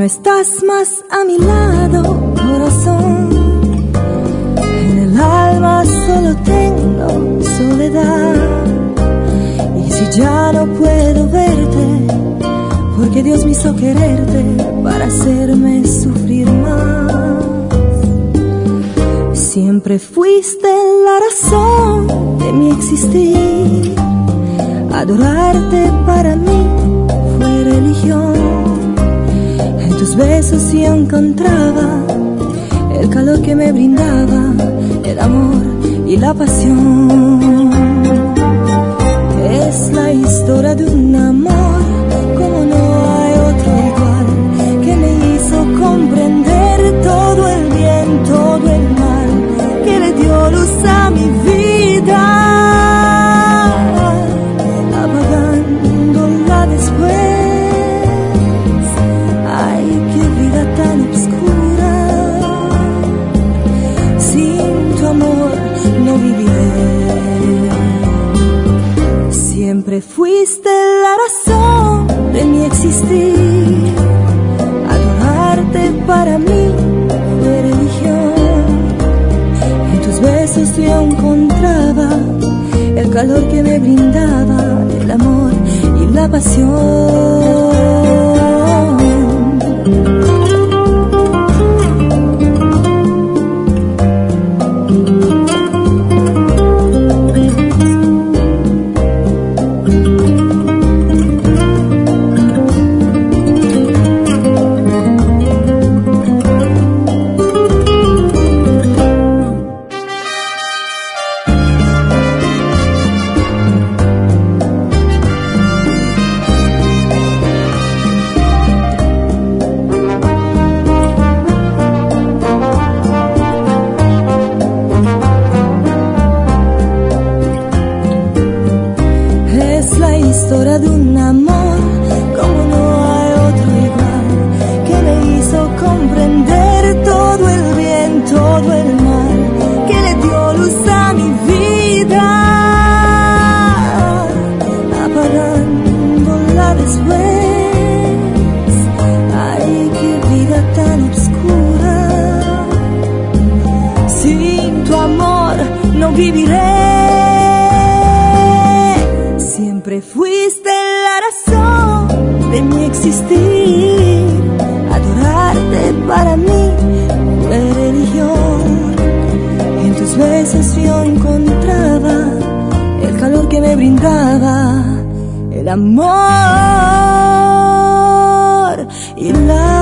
no estás más a mi lado, corazón. En el alma solo tengo soledad. Y si ya no puedo verte, porque Dios me hizo quererte para hacerme sufrir más. Siempre fuiste la razón de mi existir. Adorarte para mí fue religión. En tus besos yo encontraba el calor que me brindaba, el amor y la pasión. Es la historia de un amor como no hay otro igual, que me hizo comprender todo el bien, todo el mal, que le dio luz a mi vida, apagándola después. Ay, qué vida tan oscura, sin tu amor no viviré. Siempre fuiste la razón de mi existir. Adorarte para mí fue religión. En tus besos yo encontraba el calor que me brindaba, el amor y la pasión. Historia de un amor como no hay otro igual, que me hizo comprender todo el bien, todo el mal, que le dio luz a mi vida, apagándola después. Ay, qué vida tan oscura, sin tu amor no viviré. Siempre fuiste la razón de mi existir. Adorarte para mí fue religión. En tus besos yo encontraba el calor que me brindaba, el amor y la